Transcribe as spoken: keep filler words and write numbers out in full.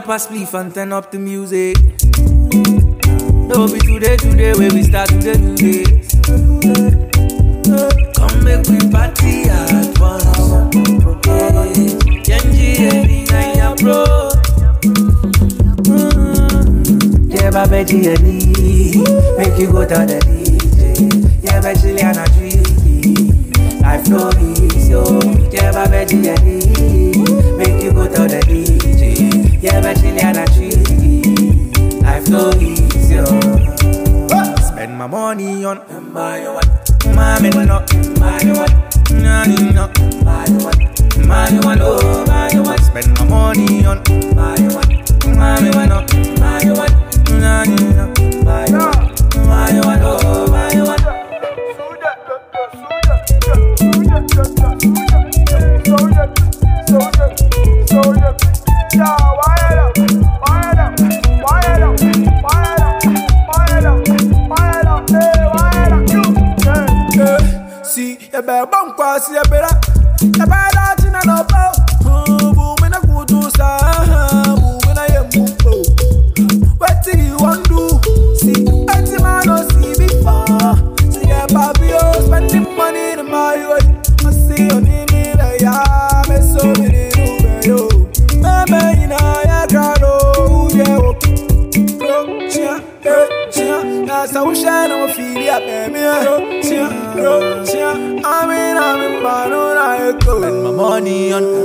up a spliff and turn up the music. Don't be today, today, where we start today, today. Come make we party at once. Genji, Eddie, Naya, bro. Yeah, baby, Eddie, make you go to the D J. Yeah, baby, Liana, tree. Life no easy, oh. Yeah, baby, Eddie, make you go to the D J. Yeah, baby, Liana, tree. Life no easy, oh. Spend my money on my what? My men no, my what? No, no, my what? My what? Oh, my what? Spend my money on my what? My men no, my what? No, no, my what? My what? Oh, my what? See, you better bump cross, you better. You better dance in a no bow. Boom in a good to sa. Boom in a yem boom. What do you want to do? See, every man no see before. See, yeah, papi, oh, spending money in my way. I see you need me, yeah, me so many new, yo. Baby, in a ya grado, yeah, bro, chia, eh, chia. That's how we shine our feel, yeah, baby, bro, chia, bro, chia. I'm in, I'm in, man, on I go. Spend my money on